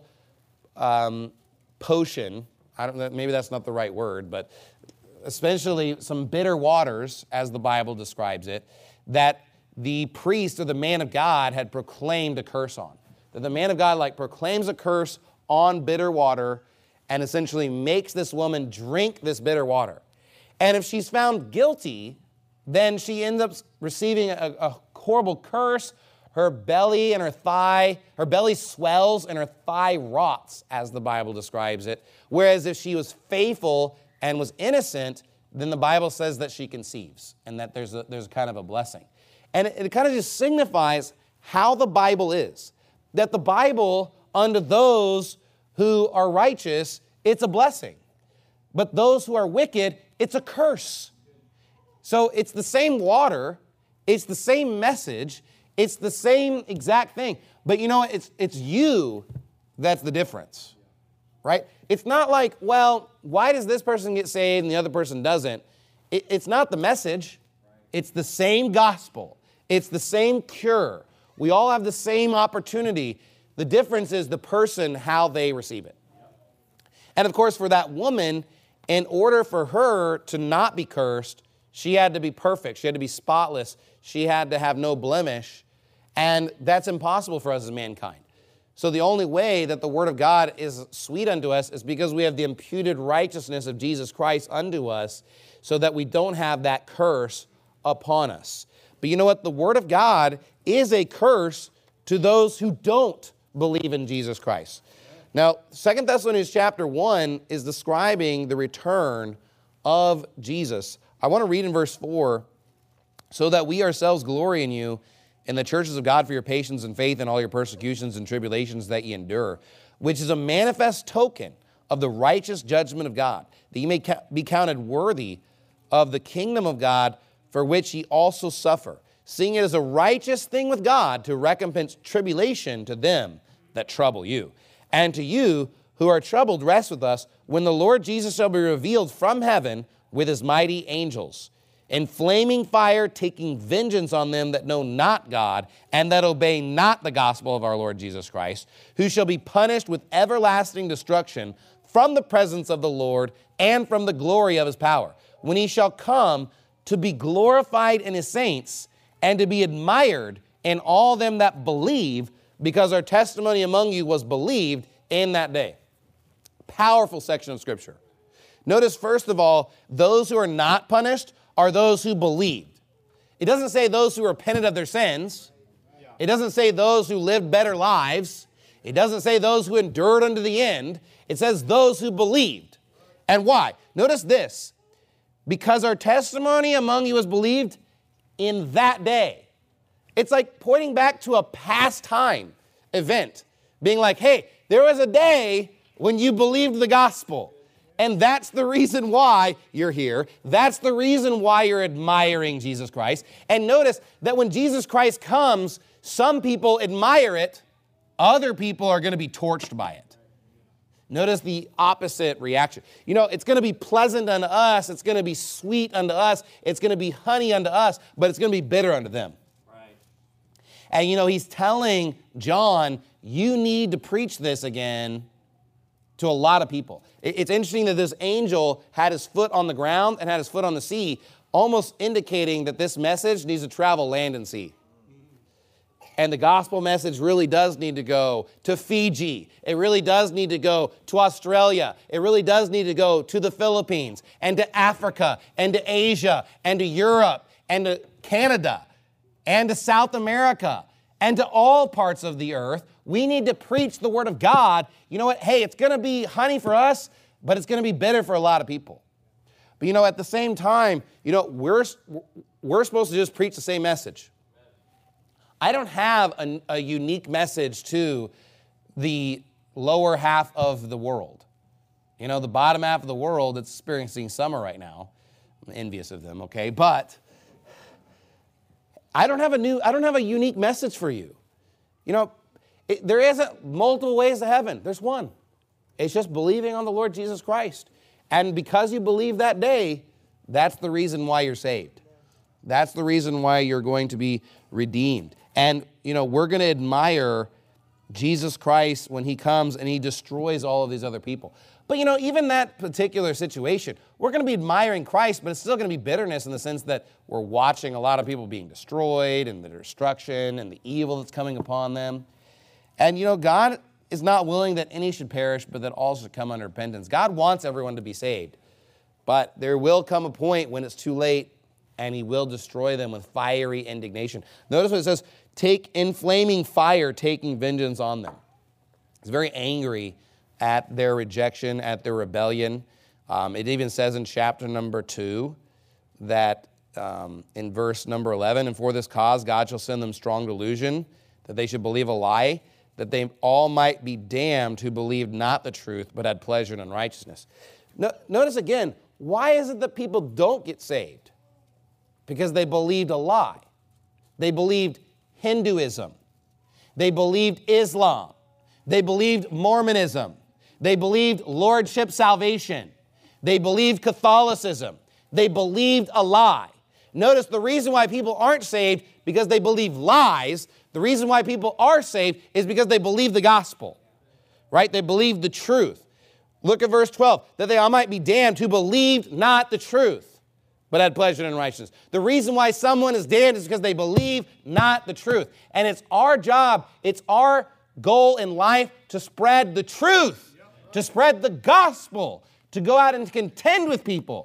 potion. I don't know, maybe that's not the right word, but essentially some bitter waters, as the Bible describes it, that the priest or the man of God had proclaimed a curse on. That the man of God proclaims a curse on bitter water and essentially makes this woman drink this bitter water. And if she's found guilty, then she ends up receiving a horrible curse. Her belly swells and her thigh rots, as the Bible describes it. Whereas if she was faithful and was innocent, then the Bible says that she conceives and that there's kind of a blessing. And it kind of just signifies how the Bible is. That the Bible, unto those who are righteous, it's a blessing. But those who are wicked, it's a curse. So it's the same water, it's the same message, it's the same exact thing. But you know, it's you that's the difference, right? It's not like, well, why does this person get saved and the other person doesn't? It's not the message. It's the same gospel. It's the same cure. We all have the same opportunity. The difference is the person, how they receive it. And of course, for that woman, in order for her to not be cursed, she had to be perfect. She had to be spotless. She had to have no blemish. And that's impossible for us as mankind. So the only way that the Word of God is sweet unto us is because we have the imputed righteousness of Jesus Christ unto us, so that we don't have that curse upon us. But you know what? The Word of God is a curse to those who don't believe in Jesus Christ. Now, 2 Thessalonians chapter 1 is describing the return of Jesus. I want to read in verse 4, so that we ourselves glory in you in the churches of God for your patience and faith in all your persecutions and tribulations that ye endure, which is a manifest token of the righteous judgment of God, that ye may be counted worthy of the kingdom of God, for which ye also suffer, seeing it is a righteous thing with God to recompense tribulation to them that trouble you. And to you who are troubled, rest with us when the Lord Jesus shall be revealed from heaven with his mighty angels, in flaming fire, taking vengeance on them that know not God and that obey not the gospel of our Lord Jesus Christ, who shall be punished with everlasting destruction from the presence of the Lord and from the glory of his power, when he shall come to be glorified in his saints and to be admired in all them that believe, because our testimony among you was believed in that day. Powerful section of Scripture. Notice, first of all, those who are not punished are those who believed. It doesn't say those who repented of their sins. It doesn't say those who lived better lives. It doesn't say those who endured unto the end. It says those who believed. And why? Notice this. Because our testimony among you was believed in that day. It's like pointing back to a past time event, being like, hey, there was a day when you believed the gospel. And that's the reason why you're here. That's the reason why you're admiring Jesus Christ. And notice that when Jesus Christ comes, some people admire it, other people are going to be torched by it. Notice the opposite reaction. You know, it's going to be pleasant unto us, it's going to be sweet unto us, it's going to be honey unto us, but it's going to be bitter unto them. Right. And you know, he's telling John, you need to preach this again to a lot of people. It's interesting that this angel had his foot on the ground and had his foot on the sea, almost indicating that this message needs to travel land and sea. And the gospel message really does need to go to Fiji. It really does need to go to Australia. It really does need to go to the Philippines and to Africa and to Asia and to Europe and to Canada and to South America and to all parts of the earth. We need to preach the word of God. You know what? Hey, it's going to be honey for us, but it's going to be bitter for a lot of people. But you know, at the same time, you know, we're supposed to just preach the same message. I don't have a unique message to the lower half of the world. You know, the bottom half of the world that's experiencing summer right now. I'm envious of them, okay? But I don't have a unique message for you. You know, there isn't multiple ways to heaven. There's one. It's just believing on the Lord Jesus Christ. And because you believe that day, that's the reason why you're saved. That's the reason why you're going to be redeemed. And, you know, we're going to admire Jesus Christ when he comes and he destroys all of these other people. But, you know, even that particular situation, we're going to be admiring Christ, but it's still going to be bitterness in the sense that we're watching a lot of people being destroyed and the destruction and the evil that's coming upon them. And, you know, God is not willing that any should perish, but that all should come under repentance. God wants everyone to be saved. But there will come a point when it's too late and he will destroy them with fiery indignation. Notice what it says, take in flaming fire, taking vengeance on them. He's very angry at their rejection, at their rebellion. It even says in chapter number 2 that in verse number 11, and for this cause God shall send them strong delusion, that they should believe a lie, that they all might be damned who believed not the truth, but had pleasure in unrighteousness. Notice again, why is it that people don't get saved? Because they believed a lie. They believed Hinduism. They believed Islam. They believed Mormonism. They believed lordship salvation. They believed Catholicism. They believed a lie. Notice the reason why people aren't saved because they believe lies. The reason why people are saved is because they believe the gospel, right? They believe the truth. Look at verse 12, that they all might be damned who believed not the truth, but had pleasure in righteousness. The reason why someone is damned is because they believe not the truth. And it's our job, it's our goal in life to spread the truth, to spread the gospel, to go out and to contend with people.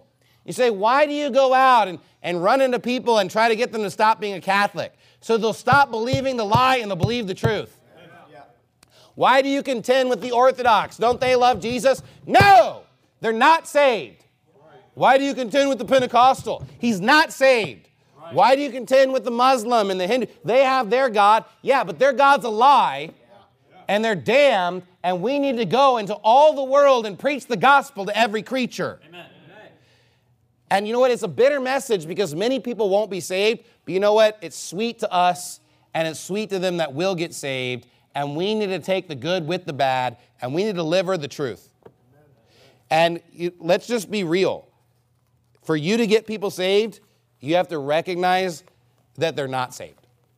You say, why do you go out and run into people and try to get them to stop being a Catholic? So they'll stop believing the lie and they'll believe the truth. Why do you contend with the Orthodox? Don't they love Jesus? No, they're not saved. Why do you contend with the Pentecostal? He's not saved. Why do you contend with the Muslim and the Hindu? They have their God. Yeah, but their God's a lie, and they're damned, and we need to go into all the world and preach the gospel to every creature. Amen. And you know what? It's a bitter message because many people won't be saved, but you know what? It's sweet to us, and it's sweet to them that will get saved, and we need to take the good with the bad, and we need to deliver the truth. And let's just be real. For you to get people saved, you have to recognize that they're not saved.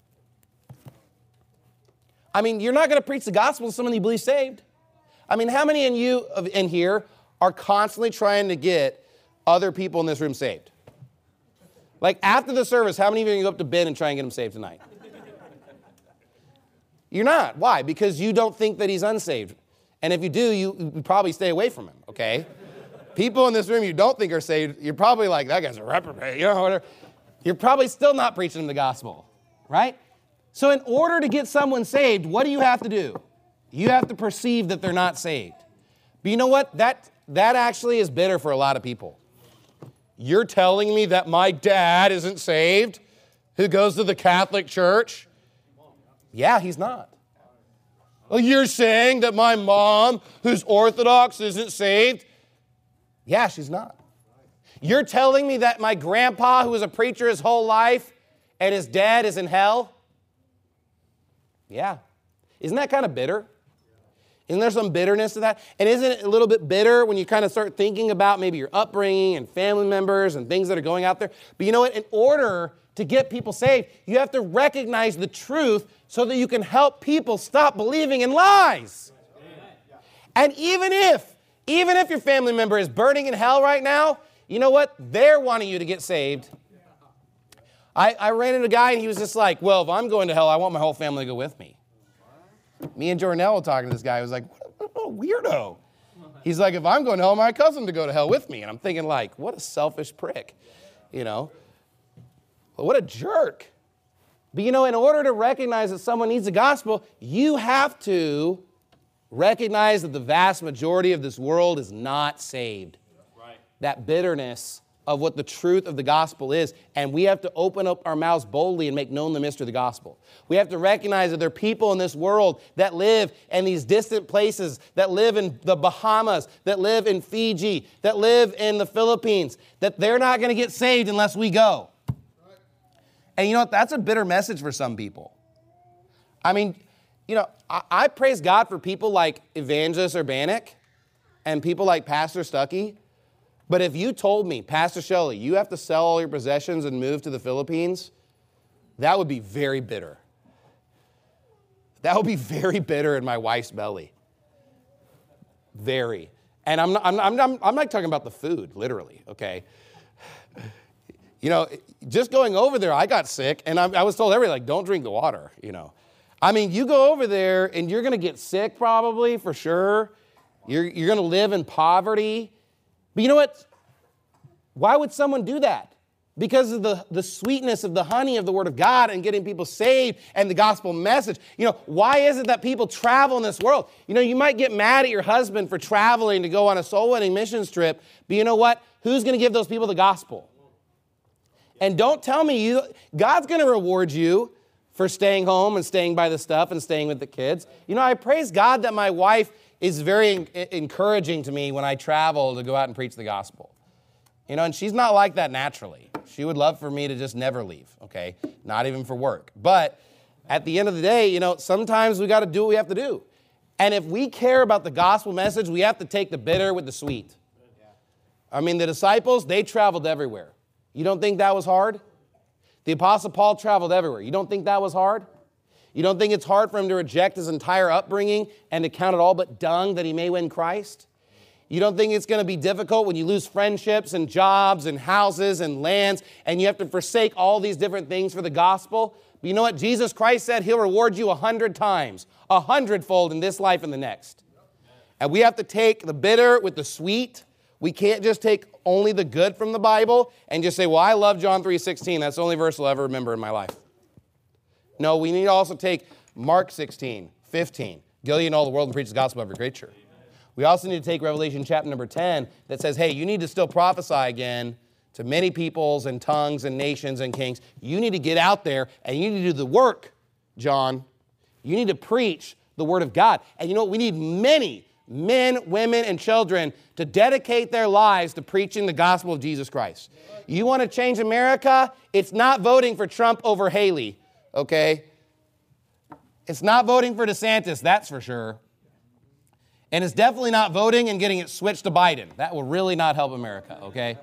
I mean, you're not going to preach the gospel to someone you believe saved. I mean, how many in here are constantly trying to get other people in this room saved? Like after the service, how many of you are going to go up to Ben and try and get him saved tonight? You're not. Why? Because you don't think that he's unsaved. And if you do, you probably stay away from him, okay? People in this room you don't think are saved, you're probably like, that guy's a reprobate, you know, whatever. You're probably still not preaching them the gospel, right? So in order to get someone saved, what do you have to do? You have to perceive that they're not saved. But you know what? That actually is bitter for a lot of people. You're telling me that my dad isn't saved, who goes to the Catholic Church? Yeah, he's not. Well, you're saying that my mom, who's Orthodox, isn't saved? Yeah, she's not. You're telling me that my grandpa, who was a preacher his whole life, and his dad is in hell? Yeah. Isn't that kind of bitter? Isn't there some bitterness to that? And isn't it a little bit bitter when you kind of start thinking about maybe your upbringing and family members and things that are going out there? But you know what? In order to get people saved, you have to recognize the truth so that you can help people stop believing in lies. And even if your family member is burning in hell right now, you know what? They're wanting you to get saved. I ran into a guy and he was just like, well, if I'm going to hell, I want my whole family to go with me. Me and Jornell were talking to this guy. I was like, what a weirdo. He's like, if I'm going to hell, my cousin to go to hell with me. And I'm thinking like, what a selfish prick, you know? Well, what a jerk. But you know, in order to recognize that someone needs the gospel, you have to recognize that the vast majority of this world is not saved. Right. That bitterness of what the truth of the gospel is. And we have to open up our mouths boldly and make known the mystery of the gospel. We have to recognize that there are people in this world that live in these distant places, that live in the Bahamas, that live in Fiji, that live in the Philippines, that they're not going to get saved unless we go. Right. And you know what? That's a bitter message for some people. I mean, you know, I praise God for people like Evangelist Urbanik and people like Pastor Stuckey. But if you told me, Pastor Shelley, you have to sell all your possessions and move to the Philippines, that would be very bitter. That would be very bitter in my wife's belly. Very. And I'm not talking about the food, literally, okay? You know, just going over there, I got sick, and I was told everybody, like, don't drink the water, you know. I mean, you go over there, and you're going to get sick probably, for sure. You're going to live in poverty. But you know what? Why would someone do that? Because of the sweetness of the honey of the Word of God and getting people saved and the gospel message. You know, why is it that people travel in this world? You know, you might get mad at your husband for traveling to go on a soul-winning missions trip, but you know what? Who's going to give those people the gospel? And don't tell me God's going to reward you for staying home and staying by the stuff and staying with the kids. You know, I praise God that my wife is very encouraging to me when I travel to go out and preach the gospel. You know, and she's not like that naturally. She would love for me to just never leave, okay? Not even for work. But at the end of the day, you know, sometimes we got to do what we have to do. And if we care about the gospel message, we have to take the bitter with the sweet. I mean, the disciples, they traveled everywhere. You don't think that was hard? The Apostle Paul traveled everywhere. You don't think that was hard? You don't think it's hard for him to reject his entire upbringing and to count it all but dung that he may win Christ? You don't think it's going to be difficult when you lose friendships and jobs and houses and lands and you have to forsake all these different things for the gospel? But you know what? Jesus Christ said he'll reward you 100 times, 100-fold in this life and the next. And we have to take the bitter with the sweet. We can't just take only the good from the Bible and just say, well, I love John 3:16. That's the only verse I'll ever remember in my life. No, we need to also take Mark 16:15. Go ye into all the world and preach the gospel of every creature. We also need to take Revelation chapter number 10 that says, hey, you need to still prophesy again to many peoples and tongues and nations and kings. You need to get out there and you need to do the work, John. You need to preach the word of God. And you know what? We need many men, women, and children to dedicate their lives to preaching the gospel of Jesus Christ. You want to change America? It's not voting for Trump over Haley, okay? It's not voting for DeSantis, that's for sure. And it's definitely not voting and getting it switched to Biden. That will really not help America, okay?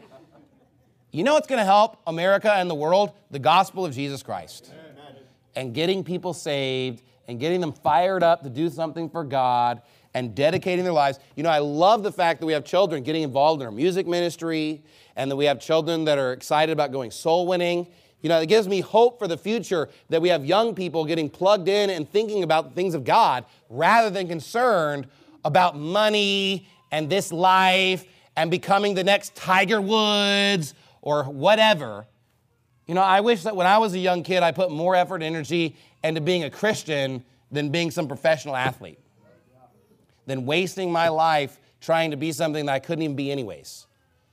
You know what's going to help America and the world? The gospel of Jesus Christ. And getting people saved and getting them fired up to do something for God and dedicating their lives. You know, I love the fact that we have children getting involved in our music ministry and that we have children that are excited about going soul winning. You know, it gives me hope for the future that we have young people getting plugged in and thinking about the things of God rather than concerned about money and this life and becoming the next Tiger Woods or whatever. You know, I wish that when I was a young kid, I put more effort and energy into being a Christian than being some professional athlete, than wasting my life trying to be something that I couldn't even be anyways.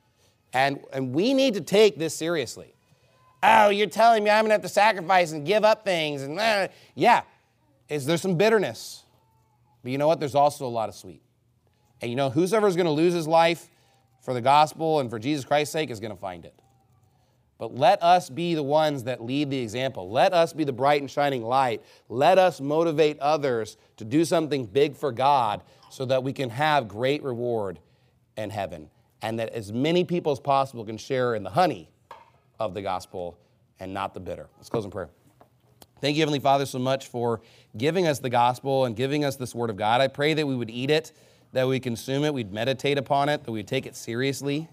And we need to take this seriously. Oh, you're telling me I'm going to have to sacrifice and give up things. And yeah, is there some bitterness? But you know what? There's also a lot of sweet. And you know, whosoever is going to lose his life for the gospel and for Jesus Christ's sake is going to find it. But let us be the ones that lead the example. Let us be the bright and shining light. Let us motivate others to do something big for God so that we can have great reward in heaven. And that as many people as possible can share in the honey of the gospel and not the bitter. Let's close in prayer. Thank you, Heavenly Father, so much for giving us the gospel and giving us this word of God. I pray that we would eat it, that we consume it, we'd meditate upon it, that we'd take it seriously.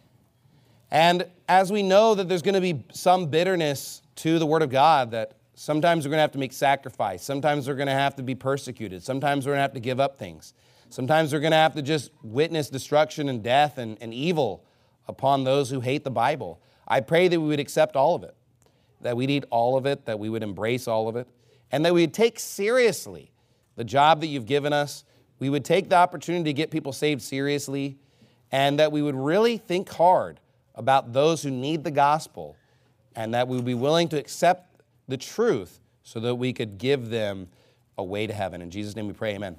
And as we know that there's going to be some bitterness to the word of God, that sometimes we're going to have to make sacrifice, sometimes we're going to have to be persecuted, sometimes we're going to have to give up things, sometimes we're going to have to just witness destruction and death and evil upon those who hate the Bible. I pray that we would accept all of it, that we'd eat all of it, that we would embrace all of it, and that we would take seriously the job that you've given us. We would take the opportunity to get people saved seriously, and that we would really think hard about those who need the gospel, and that we would be willing to accept the truth so that we could give them a way to heaven. In Jesus' name we pray, amen.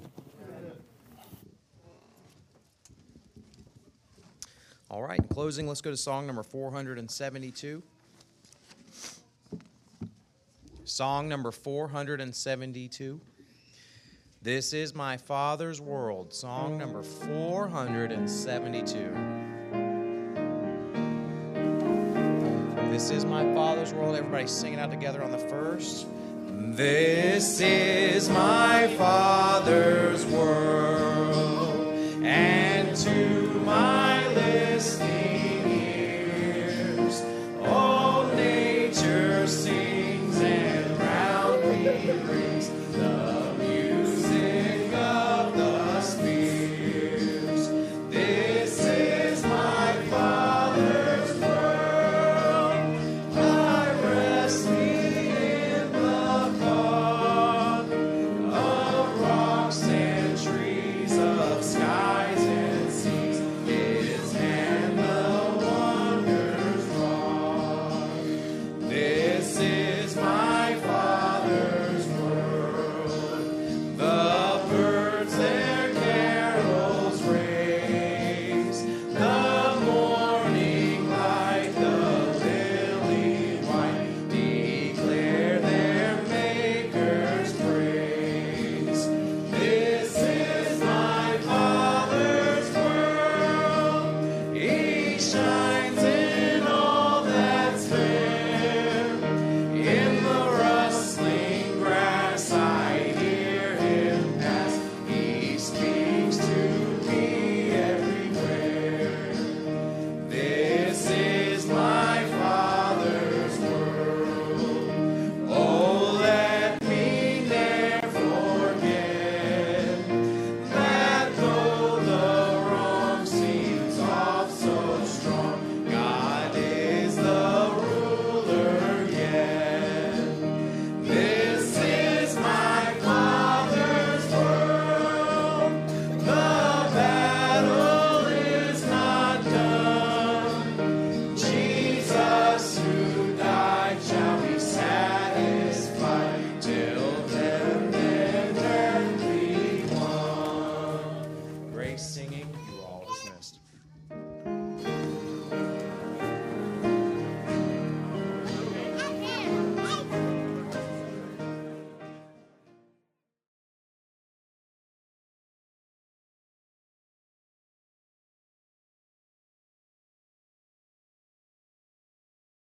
All right, in closing, let's go to song number 472. Song number 472. This is my Father's world. Song number 472. This is my Father's world. Everybody sing it out together on the first. This is my Father's world, and to my listening ears, all nature sings and round me rings the music of the spheres. This is my Father's world. I rest me in the thought of rocks and trees. singing